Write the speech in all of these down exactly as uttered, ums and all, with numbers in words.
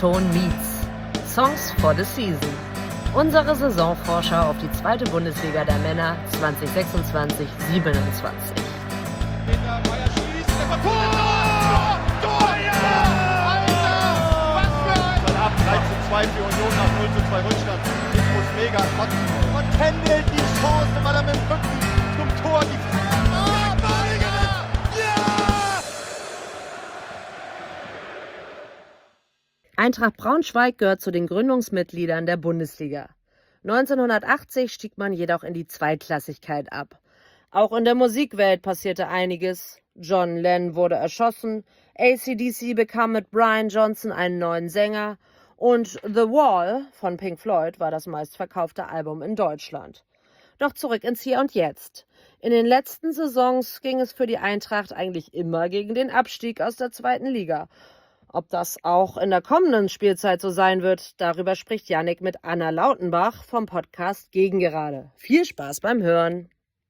Ton Meets. Songs for the Season. Unsere Saisonvorschau auf die zweite Bundesliga der Männer zwanzig sechsundzwanzig siebenundzwanzig. Peter Meyer schießt, der Tor! Tor! Ja! Alter! Was für ein... Dann ab drei zu zwei für Union nach null zu zwei Rückstand. Infos mega. Und, und Kendall die Chance, weil er mit dem Rücken zum Tor die... Oh, Balinger! Ja! Eintracht Braunschweig gehört zu den Gründungsmitgliedern der Bundesliga. neunzehnhundertachtzig stieg man jedoch in die Zweitklassigkeit ab. Auch in der Musikwelt passierte einiges. John Lennon wurde erschossen, A C D C bekam mit Brian Johnson einen neuen Sänger und The Wall von Pink Floyd war das meistverkaufte Album in Deutschland. Doch zurück ins Hier und Jetzt. In den letzten Saisons ging es für die Eintracht eigentlich immer gegen den Abstieg aus der zweiten Liga. Ob das auch in der kommenden Spielzeit so sein wird, darüber spricht Yannick mit Anna Lautenbach vom Podcast Gegengerade. Viel Spaß beim Hören.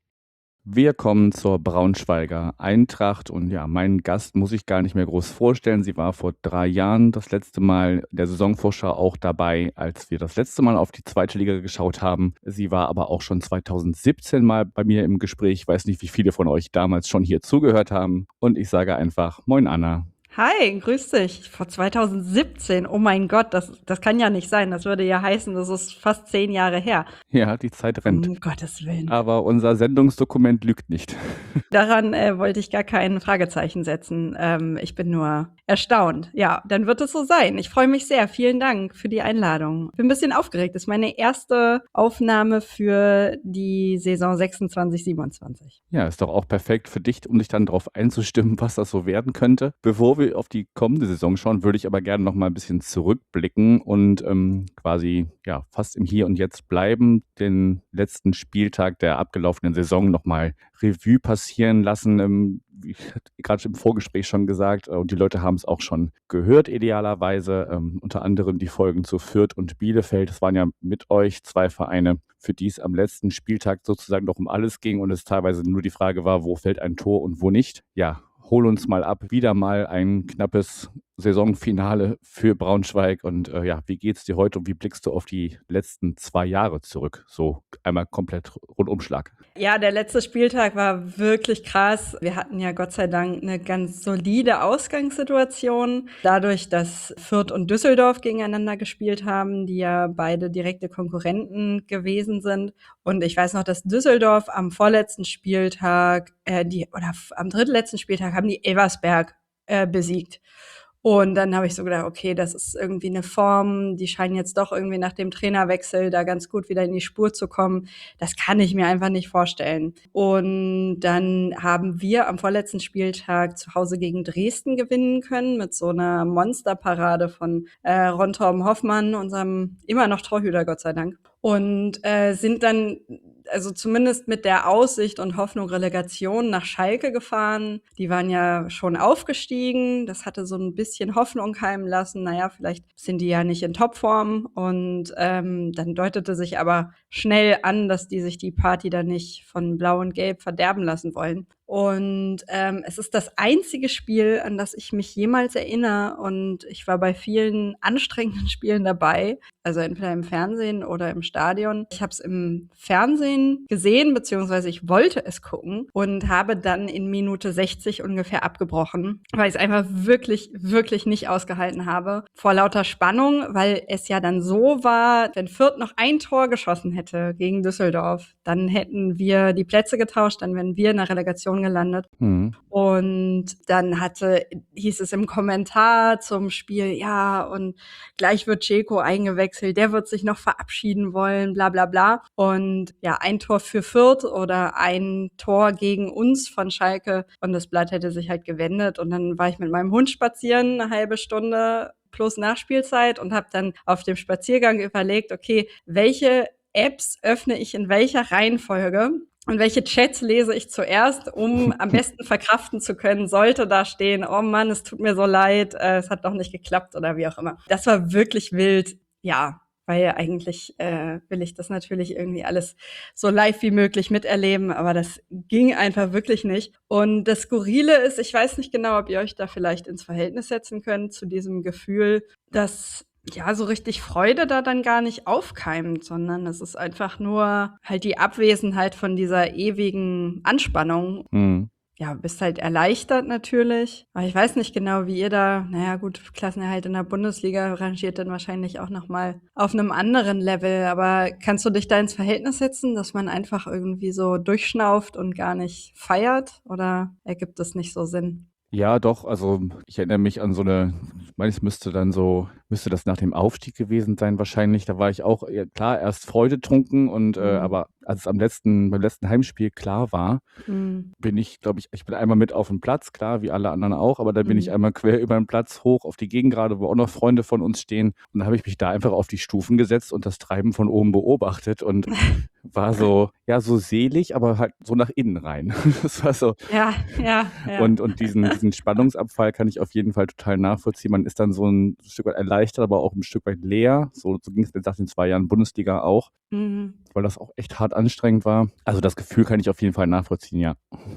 Wir kommen zur Braunschweiger Eintracht und ja, meinen Gast muss ich gar nicht mehr groß vorstellen. Sie war vor drei Jahren das letzte Mal der Saisonvorschau auch dabei, als wir das letzte Mal auf die zweite Liga geschaut haben. Sie war aber auch schon zweitausendsiebzehn mal bei mir im Gespräch. Ich weiß nicht, wie viele von euch damals schon hier zugehört haben. Und ich sage einfach, moin Anna. Hi, grüß dich. Vor zweitausendsiebzehn, oh mein Gott, das, das kann ja nicht sein. Das würde ja heißen, das ist fast zehn Jahre her. Ja, die Zeit rennt. Um Gottes Willen. Aber unser Sendungsdokument lügt nicht. Daran äh, wollte ich gar kein Fragezeichen setzen. Ähm, ich bin nur erstaunt. Ja, dann wird es so sein. Ich freue mich sehr. Vielen Dank für die Einladung. Bin ein bisschen aufgeregt. Das ist meine erste Aufnahme für die Saison sechsundzwanzig siebenundzwanzig. Ja, ist doch auch perfekt für dich, um dich dann darauf einzustimmen, was das so werden könnte. Bevor wir auf die kommende Saison schauen, würde ich aber gerne noch mal ein bisschen zurückblicken und ähm, quasi ja fast im Hier und Jetzt bleiben, den letzten Spieltag der abgelaufenen Saison noch mal Revue passieren lassen. Ähm, ich hatte gerade im Vorgespräch schon gesagt, äh, und die Leute haben es auch schon gehört, idealerweise, ähm, unter anderem die Folgen zu Fürth und Bielefeld. Das waren ja mit euch zwei Vereine, für die es am letzten Spieltag sozusagen noch um alles ging und es teilweise nur die Frage war, wo fällt ein Tor und wo nicht. Ja, hol uns mal ab. Wieder mal ein knappes Saisonfinale für Braunschweig. Und äh, ja, wie geht's dir heute und wie blickst du auf die letzten zwei Jahre zurück? So einmal komplett Rundumschlag. Ja, der letzte Spieltag war wirklich krass. Wir hatten ja Gott sei Dank eine ganz solide Ausgangssituation. Dadurch, dass Fürth und Düsseldorf gegeneinander gespielt haben, die ja beide direkte Konkurrenten gewesen sind. Und ich weiß noch, dass Düsseldorf am vorletzten Spieltag, äh, die oder am drittletzten Spieltag haben die Elversberg äh, besiegt. Und dann habe ich so gedacht, okay, das ist irgendwie eine Form, die scheinen jetzt doch irgendwie nach dem Trainerwechsel da ganz gut wieder in die Spur zu kommen. Das kann ich mir einfach nicht vorstellen. Und dann haben wir am vorletzten Spieltag zu Hause gegen Dresden gewinnen können mit so einer Monsterparade von äh, Ron Torben Hoffmann, unserem immer noch Torhüter, Gott sei Dank. Und äh, sind dann also zumindest mit der Aussicht und Hoffnung Relegation nach Schalke gefahren. Die waren ja schon aufgestiegen. Das hatte so ein bisschen Hoffnung keimen lassen. Naja, vielleicht sind die ja nicht in Topform. Und ähm, dann deutete sich aber schnell an, dass die sich die Party dann nicht von Blau und Gelb verderben lassen wollen. Und ähm, es ist das einzige Spiel, an das ich mich jemals erinnere. Und ich war bei vielen anstrengenden Spielen dabei. Also entweder im Fernsehen oder im Stadion. Ich habe es im Fernsehen gesehen, beziehungsweise ich wollte es gucken und habe dann in Minute sechzig ungefähr abgebrochen, weil ich es einfach wirklich, wirklich nicht ausgehalten habe. Vor lauter Spannung, weil es ja dann so war, wenn Fürth noch ein Tor geschossen hätte gegen Düsseldorf, dann hätten wir die Plätze getauscht, dann wären wir in der Relegation gelandet. Mhm. Und dann hatte, hieß es im Kommentar zum Spiel, ja, und gleich wird Dzeko eingewechselt, der wird sich noch verabschieden wollen, bla bla bla. Und ja, ein Tor für Fürth oder ein Tor gegen uns von Schalke und das Blatt hätte sich halt gewendet. Und dann war ich mit meinem Hund spazieren, eine halbe Stunde plus Nachspielzeit und habe dann auf dem Spaziergang überlegt, okay, welche Apps öffne ich in welcher Reihenfolge? Und welche Chats lese ich zuerst, um am besten verkraften zu können, sollte da stehen, oh Mann, es tut mir so leid, äh, es hat doch nicht geklappt oder wie auch immer. Das war wirklich wild. Ja, weil eigentlich äh, will ich das natürlich irgendwie alles so live wie möglich miterleben, aber das ging einfach wirklich nicht. Und das Skurrile ist, ich weiß nicht genau, ob ihr euch da vielleicht ins Verhältnis setzen könnt zu diesem Gefühl, dass ja so richtig Freude da dann gar nicht aufkeimt, sondern es ist einfach nur halt die Abwesenheit von dieser ewigen Anspannung. Hm. Ja, bist halt erleichtert natürlich. Aber ich weiß nicht genau, wie ihr da, naja gut, Klassenerhalt in der Bundesliga rangiert dann wahrscheinlich auch noch mal auf einem anderen Level. Aber kannst du dich da ins Verhältnis setzen, dass man einfach irgendwie so durchschnauft und gar nicht feiert? Oder ergibt das nicht so Sinn? Ja, doch, also ich erinnere mich an so eine, ich meine, es müsste dann so, müsste das nach dem Aufstieg gewesen sein wahrscheinlich. Da war ich auch, ja, klar, erst freudetrunken und äh, Mhm. aber als es am letzten, beim letzten Heimspiel klar war, Mhm. bin ich, glaube ich, ich bin einmal mit auf den Platz, klar, wie alle anderen auch, aber dann bin ich Mhm. einmal quer über den Platz hoch auf die Gegengrade, wo auch noch Freunde von uns stehen. Und dann habe ich mich da einfach auf die Stufen gesetzt und das Treiben von oben beobachtet und war so, ja, so selig, aber halt so nach innen rein. Das war so, Ja, ja, ja. und, und diesen, diesen Spannungsabfall kann ich auf jeden Fall total nachvollziehen. Man ist dann so ein Stück weit erleichtert, aber auch ein Stück weit leer. So, so ging es mir nach den zwei Jahren Bundesliga auch, Mhm. weil das auch echt hart anstrengend war. Also das Gefühl kann ich auf jeden Fall nachvollziehen, ja.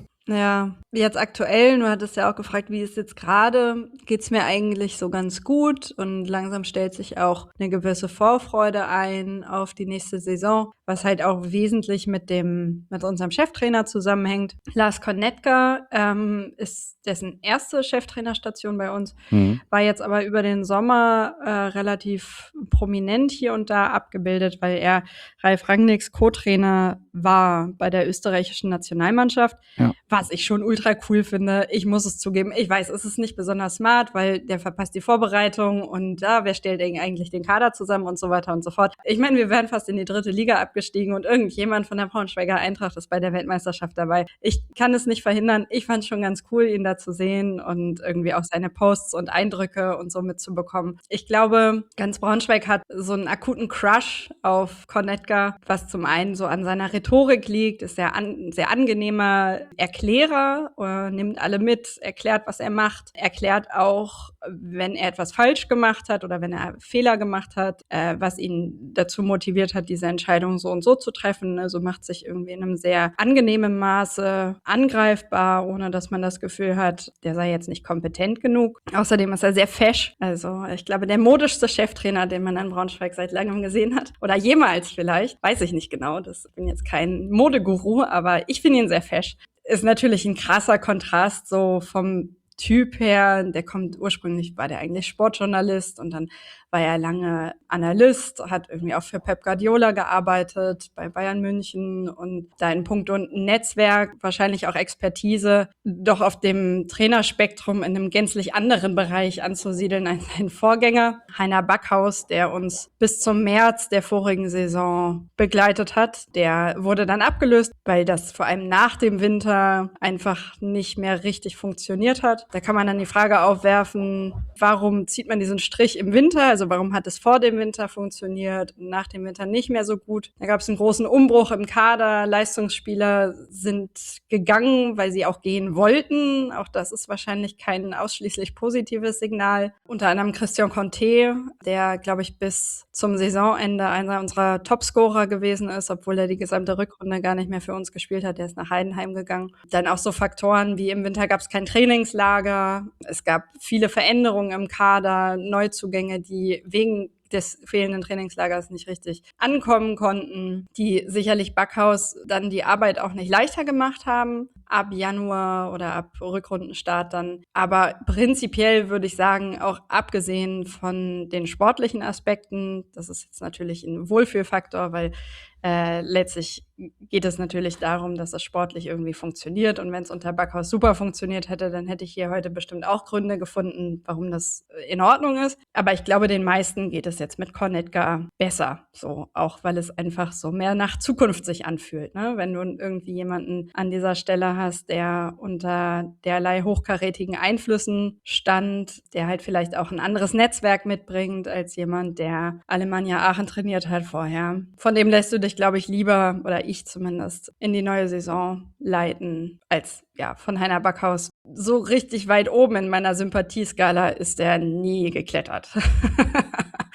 Ja, jetzt aktuell, du hattest ja auch gefragt, wie ist jetzt gerade, geht's mir eigentlich so ganz gut und langsam stellt sich auch eine gewisse Vorfreude ein auf die nächste Saison, was halt auch wesentlich mit dem, mit unserem Cheftrainer zusammenhängt. Lars Konetka ähm, ist dessen erste Cheftrainerstation bei uns, Mhm. war jetzt aber über den Sommer äh, relativ prominent hier und da abgebildet, weil er Ralf Rangnicks Co-Trainer war bei der österreichischen Nationalmannschaft. Ja. Was ich schon ultra cool finde. Ich muss es zugeben. Ich weiß, es ist nicht besonders smart, weil der verpasst die Vorbereitung und ja, wer stellt eigentlich den Kader zusammen und so weiter und so fort. Ich meine, wir wären fast in die dritte Liga abgestiegen und irgendjemand von der Braunschweiger Eintracht ist bei der Weltmeisterschaft dabei. Ich kann es nicht verhindern. Ich fand es schon ganz cool, ihn da zu sehen und irgendwie auch seine Posts und Eindrücke und so mitzubekommen. Ich glaube, ganz Braunschweig hat so einen akuten Crush auf Konetka, was zum einen so an seiner Rhetorik liegt, ist sehr, an, sehr angenehmer Erklärer, äh, nimmt alle mit, erklärt, was er macht, erklärt auch, wenn er etwas falsch gemacht hat oder wenn er Fehler gemacht hat, äh, was ihn dazu motiviert hat, diese Entscheidung so und so zu treffen. Also macht sich irgendwie in einem sehr angenehmen Maße angreifbar, ohne dass man das Gefühl hat, der sei jetzt nicht kompetent genug. Außerdem ist er sehr fesch. Also ich glaube, der modischste Cheftrainer, den man in Braunschweig seit langem gesehen hat. Oder jemals vielleicht. Weiß ich nicht genau. Das bin jetzt kein Modeguru, aber ich finde ihn sehr fesch. Ist natürlich ein krasser Kontrast so vom Typ her. Der kommt ursprünglich, war der eigentlich Sportjournalist und dann war er lange Analyst, hat irgendwie auch für Pep Guardiola gearbeitet bei Bayern München und da in puncto Netzwerk, wahrscheinlich auch Expertise, doch auf dem Trainerspektrum in einem gänzlich anderen Bereich anzusiedeln als sein Vorgänger, Heiner Backhaus, der uns bis zum März der vorigen Saison begleitet hat. Der wurde dann abgelöst, weil das vor allem nach dem Winter einfach nicht mehr richtig funktioniert hat. Da kann man dann die Frage aufwerfen, warum zieht man diesen Strich im Winter? Also warum hat es vor dem Winter funktioniert und nach dem Winter nicht mehr so gut? Da gab es einen großen Umbruch im Kader. Leistungsspieler sind gegangen, weil sie auch gehen wollten. Auch das ist wahrscheinlich kein ausschließlich positives Signal. Unter anderem Christian Conte, der, glaube ich, bis zum Saisonende einer unserer Topscorer gewesen ist, obwohl er die gesamte Rückrunde gar nicht mehr für uns gespielt hat. Der ist nach Heidenheim gegangen. Dann auch so Faktoren wie im Winter gab es kein Trainingslager. Es gab viele Veränderungen im Kader, Neuzugänge, die wegen des fehlenden Trainingslagers nicht richtig ankommen konnten, die sicherlich Backhaus dann die Arbeit auch nicht leichter gemacht haben, ab Januar oder ab Rückrundenstart dann. Aber prinzipiell würde ich sagen, auch abgesehen von den sportlichen Aspekten, das ist jetzt natürlich ein Wohlfühlfaktor, weil äh, letztlich geht es natürlich darum, dass es sportlich irgendwie funktioniert. Und wenn es unter Backhaus super funktioniert hätte, dann hätte ich hier heute bestimmt auch Gründe gefunden, warum das in Ordnung ist. Aber ich glaube, den meisten geht es jetzt mit Konetka besser. So, auch weil es einfach so mehr nach Zukunft sich anfühlt. Ne? Wenn du irgendwie jemanden an dieser Stelle hast, der unter derlei hochkarätigen Einflüssen stand, der halt vielleicht auch ein anderes Netzwerk mitbringt als jemand, der Alemannia Aachen trainiert hat vorher. Von dem lässt du dich, glaube ich, lieber, oder ich zumindest, in die neue Saison leiten, als ja von Heiner Backhaus. So richtig weit oben in meiner Sympathieskala ist er nie geklettert.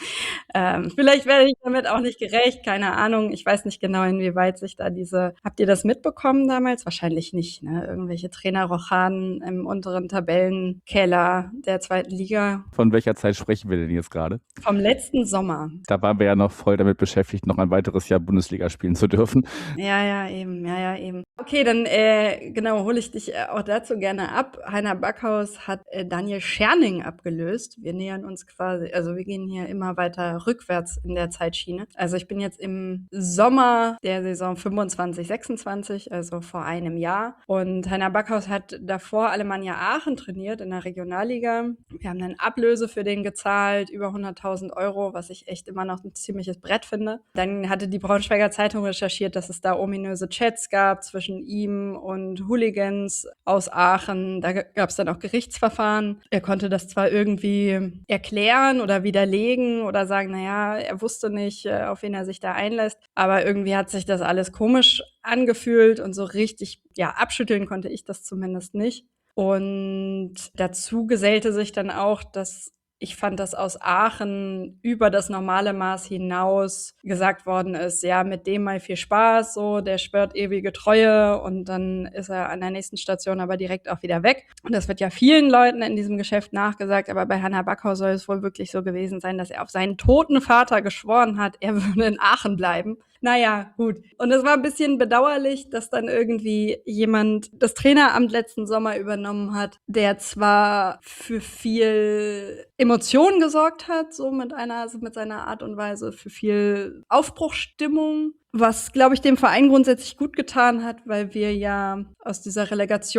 Ähm, vielleicht werde ich damit auch nicht gerecht, keine Ahnung. Ich weiß nicht genau, inwieweit sich da diese habt ihr das mitbekommen damals? Wahrscheinlich nicht, ne? Irgendwelche Trainerrochaden im unteren Tabellenkeller der zweiten Liga. Von welcher Zeit sprechen wir denn jetzt gerade? Vom letzten Sommer. Da waren wir ja noch voll damit beschäftigt, noch ein weiteres Jahr Bundesliga spielen zu dürfen. Ja, ja, eben, ja, ja, eben. Okay, dann äh, genau, hole ich dich äh, auch dazu gerne ab. Heiner Backhaus hat äh, Daniel Scherning abgelöst. Wir nähern uns quasi, also wir gehen hier immer weiter rückwärts in der Zeitschiene. Also ich bin jetzt im Sommer der Saison fünfundzwanzig sechsundzwanzig, also vor einem Jahr. Und Heiner Backhaus hat davor Alemannia Aachen trainiert in der Regionalliga. Wir haben eine Ablöse für den gezahlt, über hunderttausend Euro, was ich echt immer noch ein ziemliches Brett finde. Dann hatte die Braunschweiger Zeitung recherchiert, dass es da ominöse Chats gab zwischen ihm und Hooligans aus Aachen. Da gab es dann auch Gerichtsverfahren. Er konnte das zwar irgendwie erklären oder widerlegen oder sagen, naja, er wusste nicht, äh, auf wen er sich da einlässt. Aber irgendwie hat sich das alles komisch angefühlt und so richtig, ja, abschütteln konnte ich das zumindest nicht. Und dazu gesellte sich dann auch, dass ich fand, dass aus Aachen über das normale Maß hinaus gesagt worden ist, ja, mit dem mal viel Spaß, so, der schwört ewige Treue und dann ist er an der nächsten Station aber direkt auch wieder weg. Und das wird ja vielen Leuten in diesem Geschäft nachgesagt, aber bei Heiner Backhaus soll es wohl wirklich so gewesen sein, dass er auf seinen toten Vater geschworen hat, er würde in Aachen bleiben. Naja, gut. Und es war ein bisschen bedauerlich, dass dann irgendwie jemand das Traineramt letzten Sommer übernommen hat, der zwar für viel Emotionen gesorgt hat, so mit einer, also mit seiner Art und Weise, für viel Aufbruchsstimmung, was, glaube ich, dem Verein grundsätzlich gut getan hat, weil wir ja aus dieser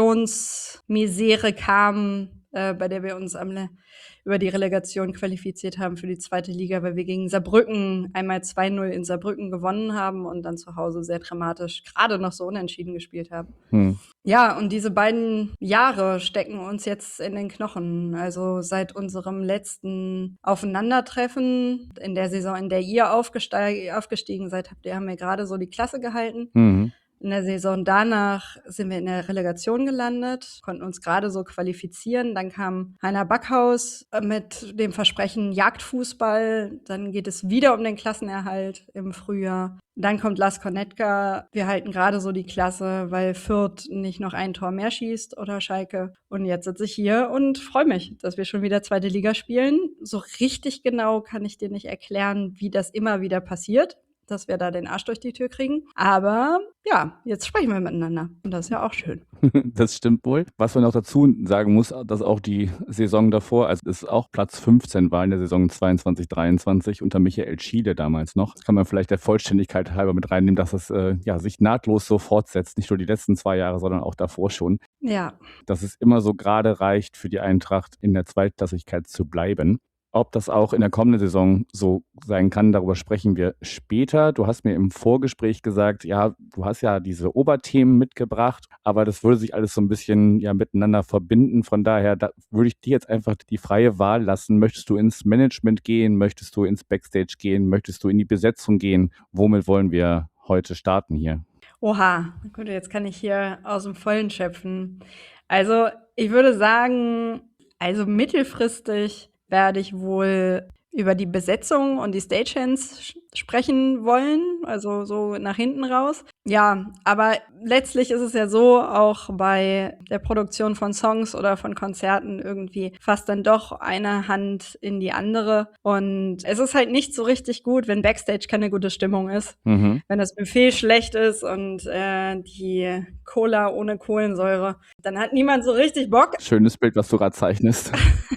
Relegationsmisere kamen, äh, bei der wir uns am Le- über die Relegation qualifiziert haben für die zweite Liga, weil wir gegen Saarbrücken einmal zwei null in Saarbrücken gewonnen haben und dann zu Hause sehr dramatisch gerade noch so unentschieden gespielt haben. Hm. Ja, und diese beiden Jahre stecken uns jetzt in den Knochen. Also seit unserem letzten Aufeinandertreffen in der Saison, in der ihr aufgesteig- aufgestiegen seid, habt ihr, haben wir gerade so die Klasse gehalten. Mhm. In der Saison danach sind wir in der Relegation gelandet, konnten uns gerade so qualifizieren. Dann kam Heiner Backhaus mit dem Versprechen Jagdfußball. Dann geht es wieder um den Klassenerhalt im Frühjahr. Dann kommt Las Cornetka. Wir halten gerade so die Klasse, weil Fürth nicht noch ein Tor mehr schießt oder Schalke. Und jetzt sitze ich hier und freue mich, dass wir schon wieder zweite Liga spielen. So richtig genau kann ich dir nicht erklären, wie das immer wieder passiert, dass wir da den Arsch durch die Tür kriegen. Aber ja, jetzt sprechen wir miteinander. Und das ist ja auch schön. Das stimmt wohl. Was man noch dazu sagen muss, dass auch die Saison davor, also es auch Platz fünfzehn war in der Saison zweiundzwanzig dreiundzwanzig unter Michael Schiele damals noch. Das kann man vielleicht der Vollständigkeit halber mit reinnehmen, dass es äh, ja, sich nahtlos so fortsetzt. Nicht nur die letzten zwei Jahre, sondern auch davor schon. Ja. Dass es immer so gerade reicht, für die Eintracht in der Zweitklassigkeit zu bleiben. Ob das auch in der kommenden Saison so sein kann, darüber sprechen wir später. Du hast mir im Vorgespräch gesagt, ja, du hast ja diese Oberthemen mitgebracht, aber das würde sich alles so ein bisschen ja miteinander verbinden. Von daher da würde ich dir jetzt einfach die freie Wahl lassen. Möchtest du ins Management gehen? Möchtest du ins Backstage gehen? Möchtest du in die Besetzung gehen? Womit wollen wir heute starten hier? Oha, gut, jetzt kann ich hier aus dem Vollen schöpfen. Also ich würde sagen, also mittelfristig werde ich wohl über die Besetzung und die Stagehands sprechen wollen, also so nach hinten raus. Ja, aber letztlich ist es ja so, auch bei der Produktion von Songs oder von Konzerten irgendwie fast dann doch eine Hand in die andere. Und es ist halt nicht so richtig gut, wenn Backstage keine gute Stimmung ist. Mhm. Wenn das Buffet schlecht ist und äh, die Cola ohne Kohlensäure, dann hat niemand so richtig Bock. Schönes Bild, was du gerade zeichnest.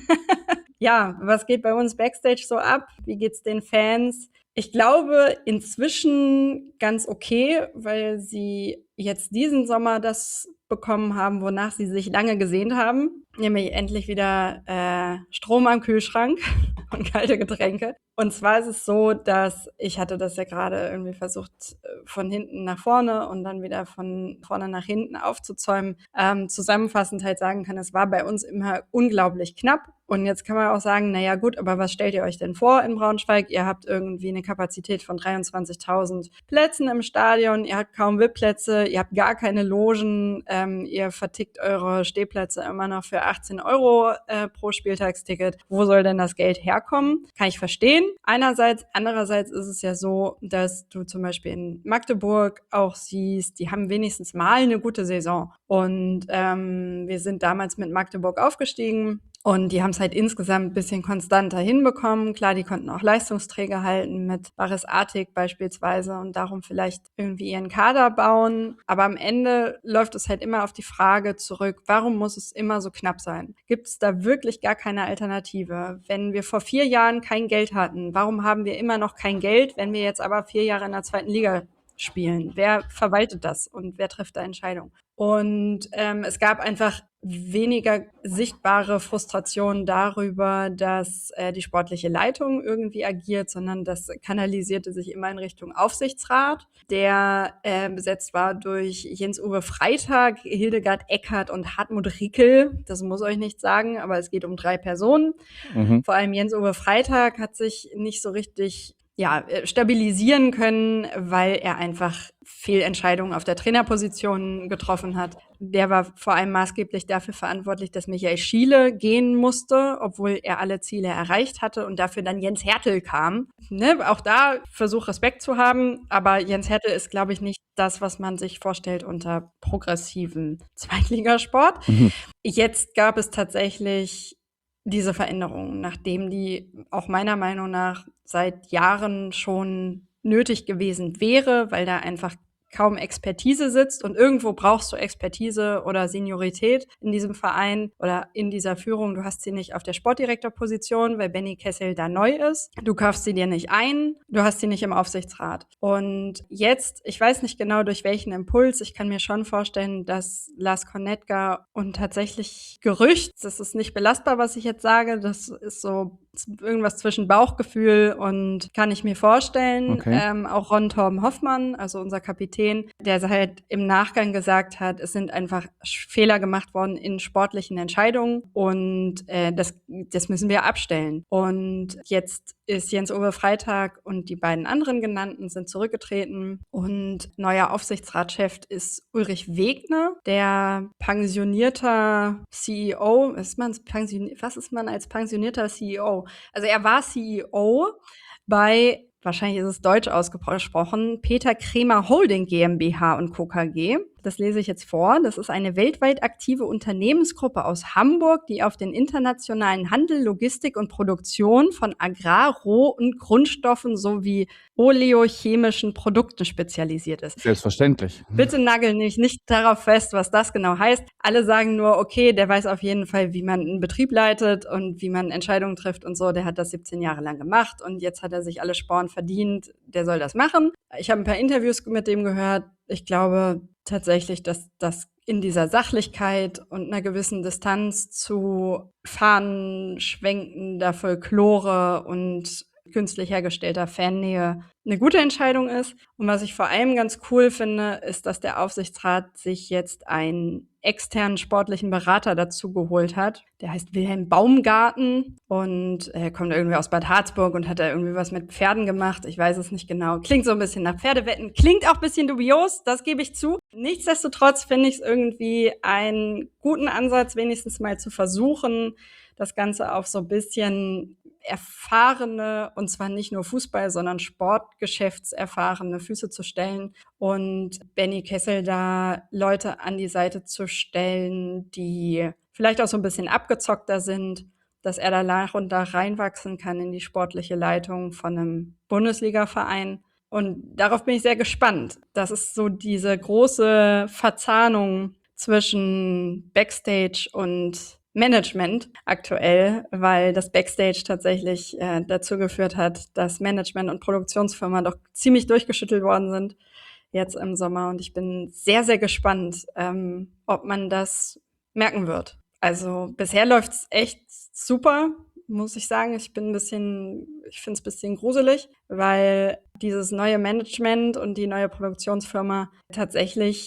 Ja, was geht bei uns Backstage so ab? Wie geht's den Fans? Ich glaube inzwischen ganz okay, weil sie jetzt diesen Sommer das bekommen haben, wonach sie sich lange gesehnt haben. Nämlich endlich wieder äh, Strom am Kühlschrank und kalte Getränke. Und zwar ist es so, dass ich hatte das ja gerade irgendwie versucht, von hinten nach vorne und dann wieder von vorne nach hinten aufzuzäumen. Ähm, zusammenfassend halt sagen kann, es war bei uns immer unglaublich knapp. Und jetzt kann man auch sagen, naja gut, aber was stellt ihr euch denn vor in Braunschweig? Ihr habt irgendwie eine Kapazität von dreiundzwanzigtausend Plätzen im Stadion, ihr habt kaum V I P-Plätze, ihr habt gar keine Logen, ähm, ihr vertickt eure Stehplätze immer noch für achtzehn Euro äh, pro Spieltagsticket. Wo soll denn das Geld herkommen? Kann ich verstehen. Einerseits, andererseits ist es ja so, dass du zum Beispiel in Magdeburg auch siehst, die haben wenigstens mal eine gute Saison. Und ähm, wir sind damals mit Magdeburg aufgestiegen. Und die haben es halt insgesamt ein bisschen konstanter hinbekommen. Klar, die konnten auch Leistungsträger halten mit Baris Artik beispielsweise und darum vielleicht irgendwie ihren Kader bauen. Aber am Ende läuft es halt immer auf die Frage zurück, warum muss es immer so knapp sein? Gibt es da wirklich gar keine Alternative? Wenn wir vor vier Jahren kein Geld hatten, warum haben wir immer noch kein Geld, wenn wir jetzt aber vier Jahre in der zweiten Liga spielen? Wer verwaltet das und wer trifft da Entscheidungen? Und ähm, es gab einfach weniger sichtbare Frustration darüber, dass äh, die sportliche Leitung irgendwie agiert, sondern das kanalisierte sich immer in Richtung Aufsichtsrat, der äh, besetzt war durch Jens-Uwe Freitag, Hildegard Eckert und Hartmut Rickel. Das muss euch nicht sagen, aber es geht um drei Personen. Mhm. Vor allem Jens-Uwe Freitag hat sich nicht so richtig ja, stabilisieren können, weil er einfach Fehlentscheidungen auf der Trainerposition getroffen hat. Der war vor allem maßgeblich dafür verantwortlich, dass Michael Schiele gehen musste, obwohl er alle Ziele erreicht hatte und dafür dann Jens Hertel kam. Ne? Auch da Versuch Respekt zu haben, aber Jens Hertel ist, glaube ich, nicht das, was man sich vorstellt unter progressiven Zweitligasport. Mhm. Jetzt gab es tatsächlich diese Veränderungen, nachdem die auch meiner Meinung nach seit Jahren schon nötig gewesen wäre, weil da einfach kaum Expertise sitzt und irgendwo brauchst du Expertise oder Seniorität in diesem Verein oder in dieser Führung. Du hast sie nicht auf der Sportdirektorposition, weil Benny Kessel da neu ist. Du kaufst sie dir nicht ein, du hast sie nicht im Aufsichtsrat. Und jetzt, ich weiß nicht genau durch welchen Impuls, ich kann mir schon vorstellen, dass Lars Konetka und tatsächlich Gerücht, das ist nicht belastbar, was ich jetzt sage, das ist so irgendwas zwischen Bauchgefühl und kann ich mir vorstellen. Okay. Ähm, auch Ron Torben Hoffmann, also unser Kapitän, der halt im Nachgang gesagt hat, es sind einfach Fehler gemacht worden in sportlichen Entscheidungen und äh, das, das müssen wir abstellen. Und jetzt ist Jens-Uwe Freitag und die beiden anderen genannten sind zurückgetreten und neuer Aufsichtsratschef ist Ulrich Wegner, der pensionierter C E O, ist man pensioniert, was ist man als pensionierter C E O? Also er war C E O bei, wahrscheinlich ist es deutsch ausgesprochen, Peter Kremer Holding GmbH und Co. K G. Das lese ich jetzt vor. Das ist eine weltweit aktive Unternehmensgruppe aus Hamburg, die auf den internationalen Handel, Logistik und Produktion von Agrar-, Roh- und Grundstoffen sowie oleochemischen Produkten spezialisiert ist. Selbstverständlich. Bitte nagel nicht, nicht darauf fest, was das genau heißt. Alle sagen nur, okay, der weiß auf jeden Fall, wie man einen Betrieb leitet und wie man Entscheidungen trifft und so. Der hat das siebzehn Jahre lang gemacht und jetzt hat er sich alle Sporen verdient. Der soll das machen. Ich habe ein paar Interviews mit dem gehört. Ich glaube tatsächlich, dass das in dieser Sachlichkeit und einer gewissen Distanz zu fahnenschwenkender Folklore und künstlich hergestellter Fannähe eine gute Entscheidung ist. Und was ich vor allem ganz cool finde, ist, dass der Aufsichtsrat sich jetzt einen externen sportlichen Berater dazu geholt hat. Der heißt Wilhelm Baumgarten und er kommt irgendwie aus Bad Harzburg und hat da irgendwie was mit Pferden gemacht. Ich weiß es nicht genau. Klingt so ein bisschen nach Pferdewetten. Klingt auch ein bisschen dubios, das gebe ich zu. Nichtsdestotrotz finde ich es irgendwie einen guten Ansatz, wenigstens mal zu versuchen, das Ganze auf so ein bisschen erfahrene, und zwar nicht nur Fußball, sondern Sportgeschäftserfahrene Füße zu stellen und Benny Kessel da Leute an die Seite zu stellen, die vielleicht auch so ein bisschen abgezockter sind, dass er da nach und nach reinwachsen kann in die sportliche Leitung von einem Bundesliga-Verein. Und darauf bin ich sehr gespannt. Das ist so diese große Verzahnung zwischen Backstage und Management aktuell, weil das Backstage tatsächlich äh, dazu geführt hat, dass Management und Produktionsfirma doch ziemlich durchgeschüttelt worden sind jetzt im Sommer. Und ich bin sehr, sehr gespannt, ähm, ob man das merken wird. Also bisher läuft's echt super, muss ich sagen. Ich bin ein bisschen, ich finde es ein bisschen gruselig, weil dieses neue Management und die neue Produktionsfirma tatsächlich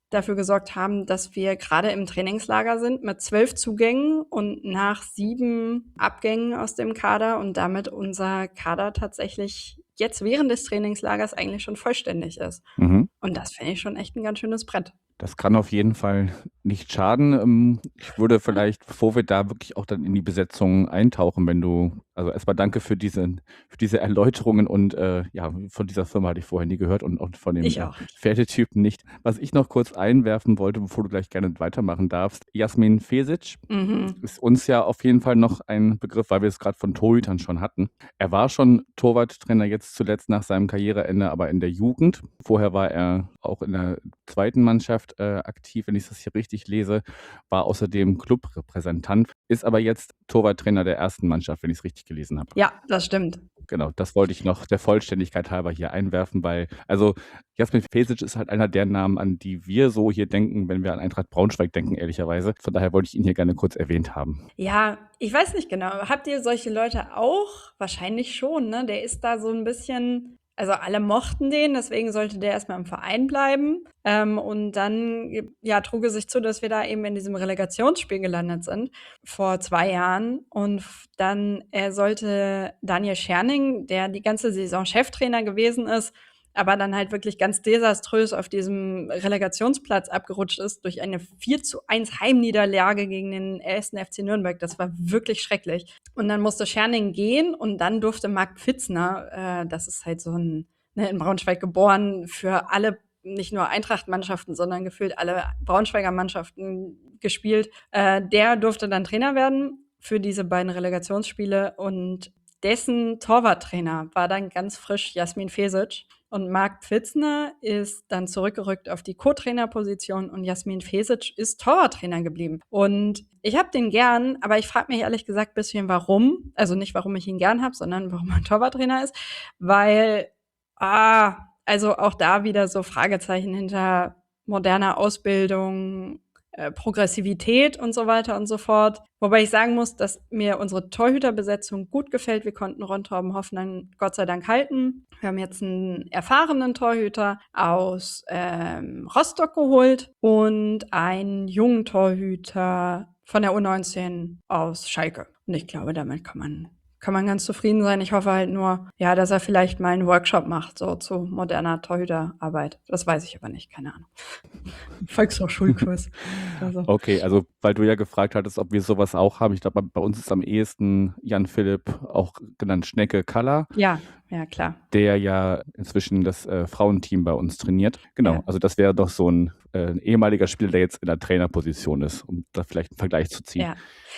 dafür gesorgt haben, dass wir gerade im Trainingslager sind mit zwölf Zugängen und nach sieben Abgängen aus dem Kader und damit unser Kader tatsächlich jetzt während des Trainingslagers eigentlich schon vollständig ist. Mhm. Und das finde ich schon echt ein ganz schönes Brett. Das kann auf jeden Fall nicht schaden. Ähm, Ich würde vielleicht, bevor wir da wirklich auch dann in die Besetzung eintauchen, wenn du, also erstmal danke für diese, für diese Erläuterungen und äh, ja, von dieser Firma hatte ich vorher nie gehört und auch von dem Ich äh, auch nicht. Pferdetypen nicht. Was ich noch kurz einwerfen wollte, bevor du gleich gerne weitermachen darfst, Jasmin Fesic Mhm. ist uns ja auf jeden Fall noch ein Begriff, weil wir es gerade von Torhütern schon hatten. Er war schon Torwarttrainer jetzt zuletzt nach seinem Karriereende, aber in der Jugend. Vorher war er auch in der zweiten Mannschaft äh, aktiv, wenn ich das hier richtig lese, war außerdem Clubrepräsentant, ist aber jetzt Torwarttrainer der ersten Mannschaft, wenn ich es richtig gelesen habe. Ja, das stimmt. Genau, das wollte ich noch der Vollständigkeit halber hier einwerfen, weil, also Jasmin Fesic ist halt einer der Namen, an die wir so hier denken, wenn wir an Eintracht Braunschweig denken, ehrlicherweise. Von daher wollte ich ihn hier gerne kurz erwähnt haben. Ja, ich weiß nicht genau. Habt ihr solche Leute auch? Wahrscheinlich schon, ne? Der ist da so ein bisschen, also alle mochten den, deswegen sollte der erstmal im Verein bleiben. Ähm, und dann, ja, trug es sich zu, dass wir da eben in diesem Relegationsspiel gelandet sind vor zwei Jahren. Und f- dann äh, sollte Daniel Scherning, der die ganze Saison Cheftrainer gewesen ist, aber dann halt wirklich ganz desaströs auf diesem Relegationsplatz abgerutscht ist durch eine vier zu eins Heimniederlage gegen den ersten F C Nürnberg. Das war wirklich schrecklich. Und dann musste Scherning gehen und dann durfte Marc Pfitzner, äh, das ist halt so ein, ne, in Braunschweig geboren, für alle, nicht nur Eintracht-Mannschaften, sondern gefühlt alle Braunschweiger Mannschaften gespielt. Äh, der durfte dann Trainer werden für diese beiden Relegationsspiele und dessen Torwarttrainer war dann ganz frisch Jasmin Fesic. Und Marc Pfitzner ist dann zurückgerückt auf die Co-Trainerposition und Jasmin Fesic ist Torwarttrainer geblieben. Und ich habe den gern, aber ich frage mich ehrlich gesagt ein bisschen, warum. Also nicht, warum ich ihn gern habe, sondern warum er Torwarttrainer ist. Weil, ah, also auch da wieder so Fragezeichen hinter moderner Ausbildung, äh, Progressivität und so weiter und so fort. Wobei ich sagen muss, dass mir unsere Torhüterbesetzung gut gefällt. Wir konnten Ron Torben Hoffmann Gott sei Dank halten. Wir haben jetzt einen erfahrenen Torhüter aus ähm, Rostock geholt und einen jungen Torhüter von der U neunzehn aus Schalke. Und ich glaube, damit kann man kann man ganz zufrieden sein. Ich hoffe halt nur, ja, dass er vielleicht mal einen Workshop macht, so zu moderner Torhüterarbeit. Das weiß ich aber nicht, keine Ahnung. Volkshochschulkurs. Also. Okay, also weil du ja gefragt hattest, ob wir sowas auch haben. Ich glaube, bei uns ist am ehesten Jan Philipp, auch genannt Schnecke Kaller, Ja, ja, klar. der ja inzwischen das äh, Frauenteam bei uns trainiert. Genau, Ja. also das wäre doch so ein äh, ehemaliger Spieler, der jetzt in der Trainerposition ist, um da vielleicht einen Vergleich zu ziehen. Ja.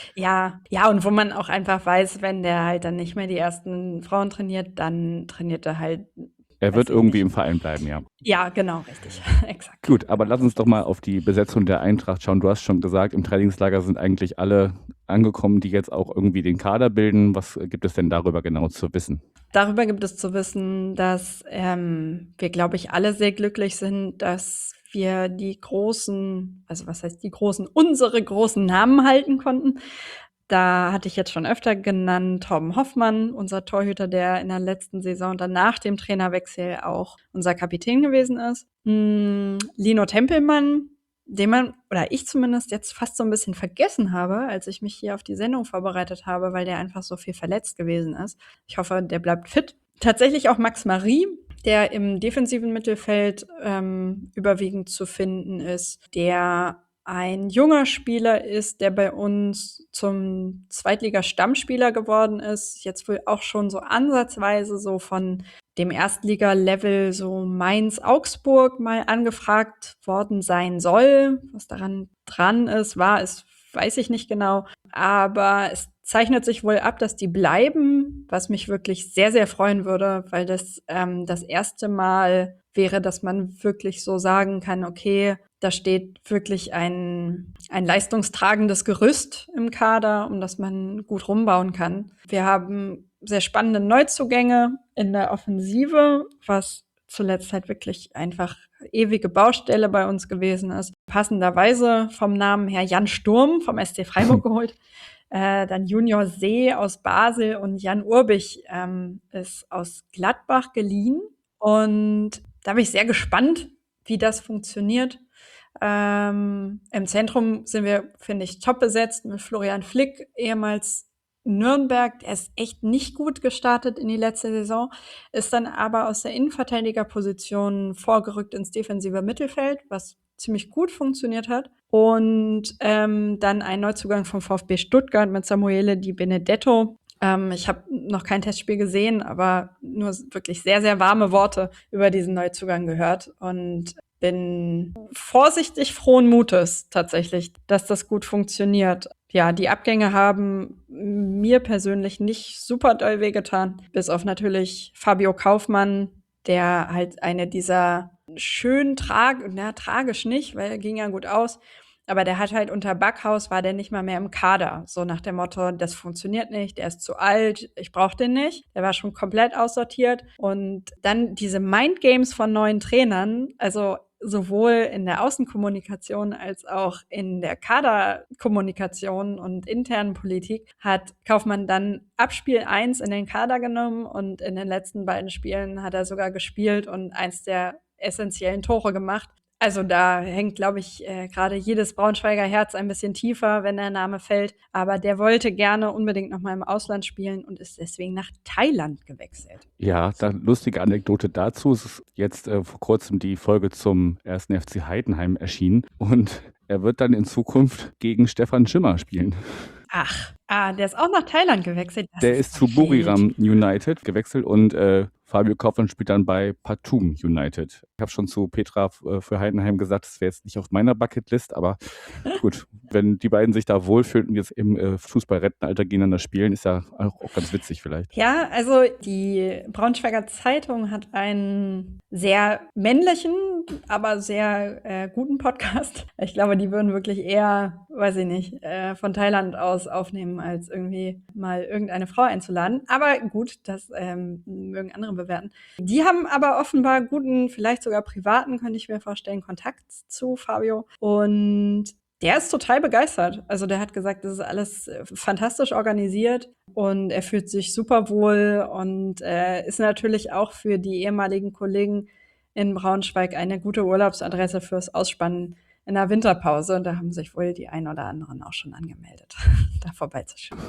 Ja, ja, und wo man auch einfach weiß, wenn der halt dann nicht mehr die ersten Frauen trainiert, dann trainiert er halt. Er weiß wird ich irgendwie nicht. im Verein bleiben, ja. Ja, genau, richtig. Exakt. Gut, aber lass uns doch mal auf die Besetzung der Eintracht schauen. Du hast schon gesagt, im Trainingslager sind eigentlich alle angekommen, die jetzt auch irgendwie den Kader bilden. Was gibt es denn darüber genau zu wissen? Darüber gibt es zu wissen, dass ähm, wir, glaube ich, alle sehr glücklich sind, dass wir die großen, also was heißt die großen, unsere großen Namen halten konnten. Da hatte ich jetzt schon öfter genannt, Torben Hoffmann, unser Torhüter, der in der letzten Saison dann nach dem Trainerwechsel auch unser Kapitän gewesen ist. Hm, Lino Tempelmann, den man, oder ich zumindest jetzt fast so ein bisschen vergessen habe, als ich mich hier auf die Sendung vorbereitet habe, weil der einfach so viel verletzt gewesen ist. Ich hoffe, der bleibt fit. Tatsächlich auch Max Marie, der im defensiven Mittelfeld ähm, überwiegend zu finden ist, der ein junger Spieler ist, der bei uns zum Zweitliga-Stammspieler geworden ist, jetzt wohl auch schon so ansatzweise so von dem Erstliga-Level so Mainz-Augsburg mal angefragt worden sein soll. Was daran dran ist, war es, weiß ich nicht genau. Aber es zeichnet sich wohl ab, dass die bleiben, was mich wirklich sehr, sehr freuen würde, weil das ähm, das erste Mal wäre, dass man wirklich so sagen kann, okay, da steht wirklich ein, ein leistungstragendes Gerüst im Kader, um das man gut rumbauen kann. Wir haben sehr spannende Neuzugänge in der Offensive, was zuletzt halt wirklich einfach ewige Baustelle bei uns gewesen ist. Passenderweise vom Namen her Jan Sturm vom S C Freiburg geholt. Äh, dann Junior See aus Basel und Jan Urbich ähm, ist aus Gladbach geliehen. Und da bin ich sehr gespannt, wie das funktioniert, Ähm, Im Zentrum sind wir, finde ich, top besetzt mit Florian Flick, ehemals Nürnberg. Der ist echt nicht gut gestartet in die letzte Saison, ist dann aber aus der Innenverteidigerposition vorgerückt ins defensive Mittelfeld, was ziemlich gut funktioniert hat. Und ähm, dann ein Neuzugang vom VfB Stuttgart mit Samuele Di Benedetto. Ähm, ich habe noch kein Testspiel gesehen, aber nur wirklich sehr, sehr warme Worte über diesen Neuzugang gehört und bin vorsichtig frohen Mutes tatsächlich, dass das gut funktioniert. Ja, die Abgänge haben mir persönlich nicht super doll wehgetan, bis auf natürlich Fabio Kaufmann, der halt eine dieser schön trag, na, tragisch nicht, weil er ging ja gut aus, aber der hat halt unter Backhaus, war der nicht mal mehr im Kader. So nach dem Motto, das funktioniert nicht, der ist zu alt, ich brauche den nicht. Der war schon komplett aussortiert. Und dann diese Mindgames von neuen Trainern, also sowohl in der Außenkommunikation als auch in der Kaderkommunikation und internen Politik, hat Kaufmann dann ab Spiel eins in den Kader genommen und in den letzten beiden Spielen hat er sogar gespielt und eins der essentiellen Tore gemacht. Also da hängt, glaube ich, äh, gerade jedes Braunschweiger Herz ein bisschen tiefer, wenn der Name fällt. Aber der wollte gerne unbedingt noch mal im Ausland spielen und ist deswegen nach Thailand gewechselt. Ja, dann lustige Anekdote dazu. Es ist jetzt äh, vor kurzem die Folge zum ersten F C Heidenheim erschienen und er wird dann in Zukunft gegen Stefan Schimmer spielen. Ach, ah, der ist auch nach Thailand gewechselt. Das Der ist zu wild. Buriram United gewechselt und äh, Fabio Kaufmann spielt dann bei Pathum United. Ich habe schon zu Petra äh, für Heidenheim gesagt, das wäre jetzt nicht auf meiner Bucketlist, aber gut, wenn die beiden sich da wohlfühlen und jetzt im äh, Fußballrentenalter gegeneinander spielen, ist ja auch, auch ganz witzig vielleicht. Ja, also die Braunschweiger Zeitung hat einen sehr männlichen, aber sehr äh, guten Podcast. Ich glaube, die würden wirklich eher, weiß ich nicht, äh, von Thailand aus aufnehmen, als irgendwie mal irgendeine Frau einzuladen. Aber gut, das ähm, mögen andere bewerten. Die haben aber offenbar guten, vielleicht sogar privaten, könnte ich mir vorstellen, Kontakt zu Fabio. Und der ist total begeistert. Also der hat gesagt, das ist alles äh, fantastisch organisiert und er fühlt sich super wohl und äh, ist natürlich auch für die ehemaligen Kollegen in Braunschweig eine gute Urlaubsadresse fürs Ausspannen in der Winterpause. Und da haben sich wohl die ein oder anderen auch schon angemeldet, da vorbeizuschauen.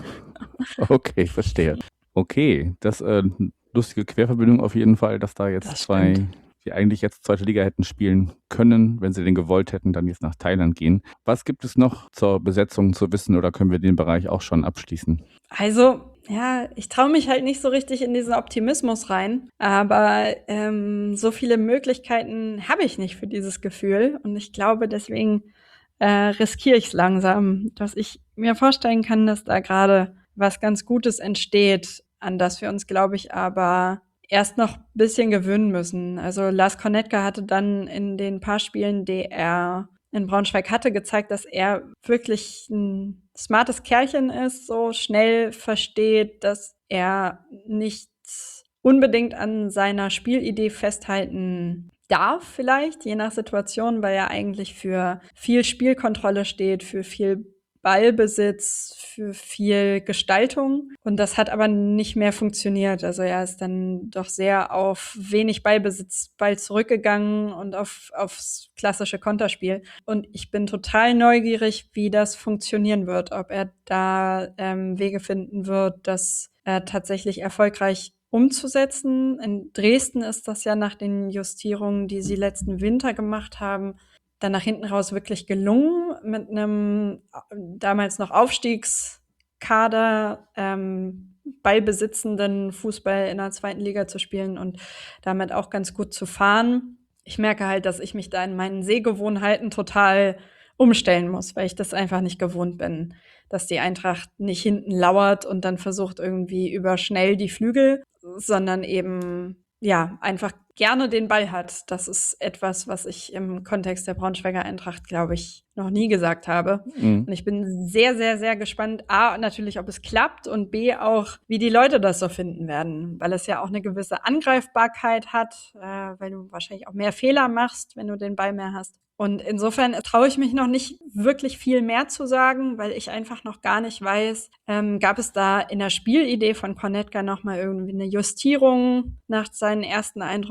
Okay, verstehe. Okay, das äh, lustige Querverbindung auf jeden Fall, dass da jetzt Das zwei, stimmt. die eigentlich jetzt zweite Liga hätten spielen können, wenn sie den gewollt hätten, dann jetzt nach Thailand gehen. Was gibt es noch zur Besetzung zu wissen oder können wir den Bereich auch schon abschließen? Also, ja, ich traue mich halt nicht so richtig in diesen Optimismus rein, aber ähm, so viele Möglichkeiten habe ich nicht für dieses Gefühl und ich glaube, deswegen äh, riskiere ich es langsam, dass ich mir vorstellen kann, dass da gerade was ganz Gutes entsteht, an das wir uns, glaube ich, aber erst noch ein bisschen gewöhnen müssen. Also Lars Kornetka hatte dann in den paar Spielen, die er in Braunschweig hatte, gezeigt, dass er wirklich ein smartes Kerlchen ist, so schnell versteht, dass er nicht unbedingt an seiner Spielidee festhalten darf vielleicht, je nach Situation, weil er eigentlich für viel Spielkontrolle steht, für viel Ballbesitz, für viel Gestaltung. Und das hat aber nicht mehr funktioniert. Also er ist dann doch sehr auf wenig Ballbesitz, Ball zurückgegangen und auf, aufs klassische Konterspiel. Und ich bin total neugierig, wie das funktionieren wird, ob er da ähm, Wege finden wird, das äh, tatsächlich erfolgreich umzusetzen. In Dresden ist das ja nach den Justierungen, die sie letzten Winter gemacht haben, dann nach hinten raus wirklich gelungen, mit einem damals noch Aufstiegskader ähm, ballbesitzenden Fußball in der zweiten Liga zu spielen und damit auch ganz gut zu fahren. Ich merke halt, dass ich mich da in meinen Sehgewohnheiten total umstellen muss, weil ich das einfach nicht gewohnt bin, dass die Eintracht nicht hinten lauert und dann versucht irgendwie über schnell die Flügel, sondern eben ja einfach gerne den Ball hat. Das ist etwas, was ich im Kontext der Braunschweiger Eintracht, glaube ich, noch nie gesagt habe. Mhm. Und ich bin sehr, sehr, sehr gespannt, A, natürlich, ob es klappt und B, auch, wie die Leute das so finden werden, weil es ja auch eine gewisse Angreifbarkeit hat, äh, weil du wahrscheinlich auch mehr Fehler machst, wenn du den Ball mehr hast. Und insofern traue ich mich noch nicht wirklich viel mehr zu sagen, weil ich einfach noch gar nicht weiß, ähm, gab es da in der Spielidee von Kornetka noch mal irgendwie eine Justierung nach seinen ersten Eindrücken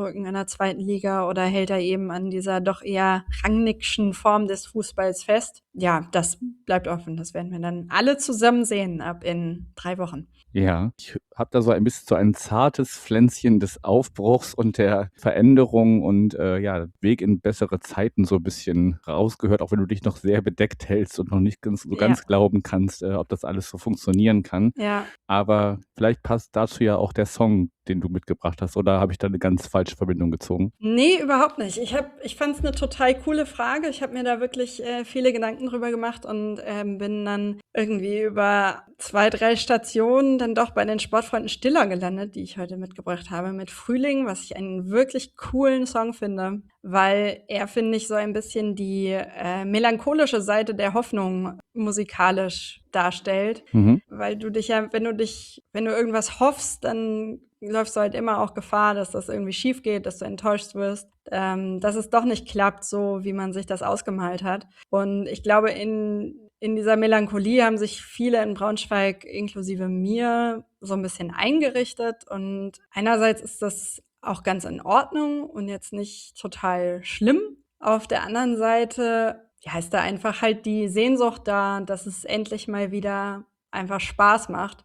Saarbrücken in der zweiten Liga oder hält er eben an dieser doch eher rangnickschen Form des Fußballs fest? Ja, das bleibt offen. Das werden wir dann alle zusammen sehen ab in drei Wochen. Ja, ich habe da so ein bisschen so ein zartes Pflänzchen des Aufbruchs und der Veränderung und äh, ja, Weg in bessere Zeiten so ein bisschen rausgehört, auch wenn du dich noch sehr bedeckt hältst und noch nicht ganz, so Ja. ganz glauben kannst, äh, ob das alles so funktionieren kann. Ja. Aber vielleicht passt dazu ja auch der Song, den du mitgebracht hast, oder habe ich da eine ganz falsche Verbindung gezogen? Nee, überhaupt nicht. Ich hab, ich fand es eine total coole Frage. Ich habe mir da wirklich äh, viele Gedanken drüber gemacht und ähm, bin dann irgendwie über zwei, drei Stationen dann doch bei den Sportfreunden Stiller gelandet, die ich heute mitgebracht habe, mit Frühling, was ich einen wirklich coolen Song finde, weil er, finde ich, so ein bisschen die äh, melancholische Seite der Hoffnung musikalisch darstellt. Mhm. Weil du dich ja, wenn du dich, wenn du irgendwas hoffst, dann läufst du halt immer auch Gefahr, dass das irgendwie schief geht, dass du enttäuscht wirst, ähm, dass es doch nicht klappt, so wie man sich das ausgemalt hat. Und ich glaube, in, in dieser Melancholie haben sich viele in Braunschweig, inklusive mir, so ein bisschen eingerichtet. Und einerseits ist das auch ganz in Ordnung und jetzt nicht total schlimm. Auf der anderen Seite, ja, ist da einfach halt die Sehnsucht da, dass es endlich mal wieder einfach Spaß macht.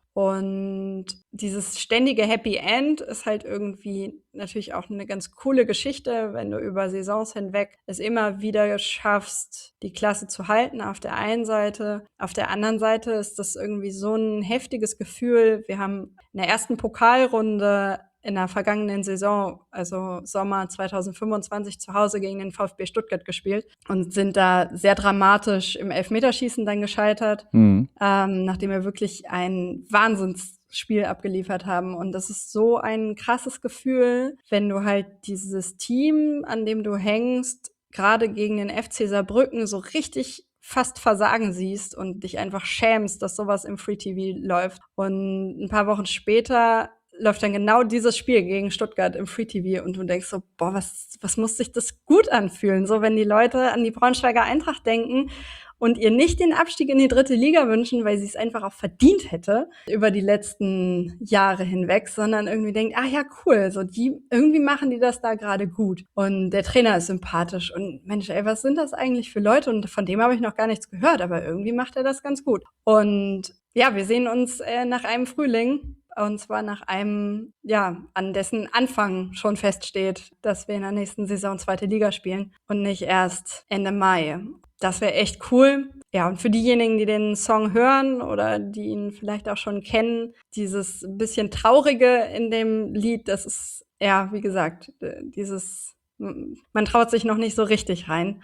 Und dieses ständige Happy End ist halt irgendwie natürlich auch eine ganz coole Geschichte, wenn du über Saisons hinweg es immer wieder schaffst, die Klasse zu halten auf der einen Seite. Auf der anderen Seite ist das irgendwie so ein heftiges Gefühl. Wir haben in der ersten Pokalrunde in der vergangenen Saison, also Sommer zwanzig fünfundzwanzig, zu Hause gegen den VfB Stuttgart gespielt und sind da sehr dramatisch im Elfmeterschießen dann gescheitert, Mhm. ähm, nachdem wir wirklich ein Wahnsinnsspiel abgeliefert haben. Und das ist so ein krasses Gefühl, wenn du halt dieses Team, an dem du hängst, gerade gegen den F C Saarbrücken so richtig fast versagen siehst und dich einfach schämst, dass sowas im Free-T V läuft. Und ein paar Wochen später läuft dann genau dieses Spiel gegen Stuttgart im Free-T V und du denkst so, boah, was, was muss sich das gut anfühlen? So, wenn die Leute an die Braunschweiger Eintracht denken und ihr nicht den Abstieg in die dritte Liga wünschen, weil sie es einfach auch verdient hätte über die letzten Jahre hinweg, sondern irgendwie denkt, ah ja, cool, so die, irgendwie machen die das da gerade gut. Und der Trainer ist sympathisch und Mensch, ey, was sind das eigentlich für Leute? Und von dem habe ich noch gar nichts gehört, aber irgendwie macht er das ganz gut. Und ja, wir sehen uns äh, nach einem Frühling. Und zwar nach einem, ja, an dessen Anfang schon feststeht, dass wir in der nächsten Saison zweite Liga spielen und nicht erst Ende Mai. Das wäre echt cool. Ja, und für diejenigen, die den Song hören oder die ihn vielleicht auch schon kennen, dieses bisschen Traurige in dem Lied, das ist, ja, wie gesagt, dieses, man traut sich noch nicht so richtig rein.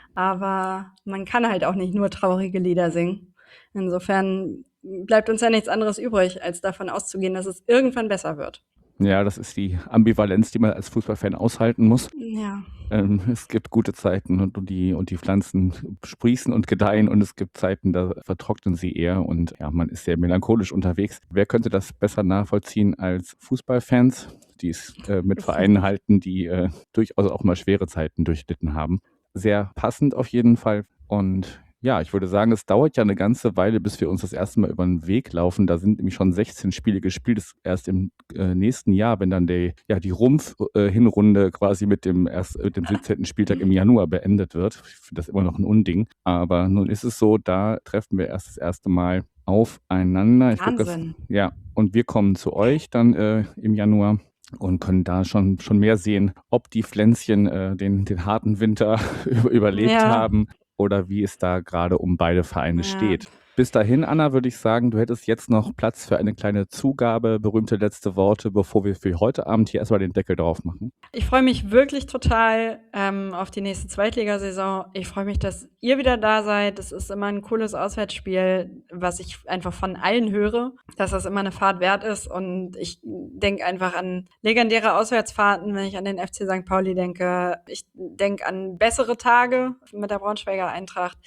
Aber man kann halt auch nicht nur traurige Lieder singen. Insofern bleibt uns ja nichts anderes übrig, als davon auszugehen, dass es irgendwann besser wird. Ja, das ist die Ambivalenz, die man als Fußballfan aushalten muss. Ja. Ähm, es gibt gute Zeiten und, und, die, und die Pflanzen sprießen und gedeihen und es gibt Zeiten, da vertrocknen sie eher und ja, man ist sehr melancholisch unterwegs. Wer könnte das besser nachvollziehen als Fußballfans, die es äh, mit Vereinen halten, die äh, durchaus auch mal schwere Zeiten durchlitten haben? Sehr passend auf jeden Fall und ja, ich würde sagen, es dauert ja eine ganze Weile, bis wir uns das erste Mal über den Weg laufen. Da sind nämlich schon sechzehn Spiele gespielt. Das ist erst im äh, nächsten Jahr, wenn dann die, ja, die Rumpf-Hinrunde äh, quasi mit dem, erst, mit dem siebzehnten Spieltag im Januar beendet wird. Ich finde das immer noch ein Unding. Aber nun ist es so, da treffen wir erst das erste Mal aufeinander. Ich glaub, das, Wahnsinn. ja, und wir kommen zu euch dann äh, im Januar und können da schon, schon mehr sehen, ob die Pflänzchen äh, den, den harten Winter überlebt Ja. haben. Oder wie es da gerade um beide Vereine Ja. steht. Bis dahin, Anna, würde ich sagen, du hättest jetzt noch Platz für eine kleine Zugabe, berühmte letzte Worte, bevor wir für heute Abend hier erstmal den Deckel drauf machen. Ich freue mich wirklich total ähm, auf die nächste Zweitligasaison. Ich freue mich, dass ihr wieder da seid. Es ist immer ein cooles Auswärtsspiel, was ich einfach von allen höre, dass das immer eine Fahrt wert ist. Und ich denke einfach an legendäre Auswärtsfahrten, wenn ich an den F C Sankt Pauli denke. Ich denke an bessere Tage mit der Braunschweiger Eintracht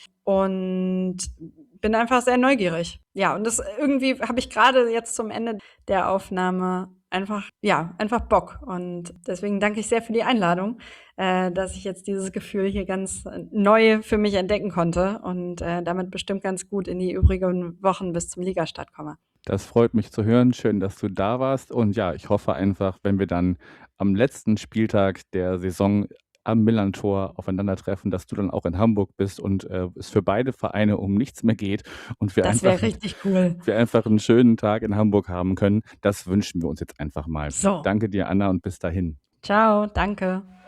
und bin einfach sehr neugierig. Ja, und das irgendwie habe ich gerade jetzt zum Ende der Aufnahme einfach, ja, einfach Bock. Und deswegen danke ich sehr für die Einladung, äh, dass ich jetzt dieses Gefühl hier ganz neu für mich entdecken konnte und äh, damit bestimmt ganz gut in die übrigen Wochen bis zum Ligastart komme. Das freut mich zu hören. Schön, dass du da warst. Und ja, ich hoffe einfach, wenn wir dann am letzten Spieltag der Saison am Millerntor aufeinandertreffen, dass du dann auch in Hamburg bist und äh, es für beide Vereine um nichts mehr geht und wir Das einfach, wäre richtig cool. wir einfach einen schönen Tag in Hamburg haben können. Das wünschen wir uns jetzt einfach mal. So. Danke dir, Anna, und bis dahin. Ciao, danke.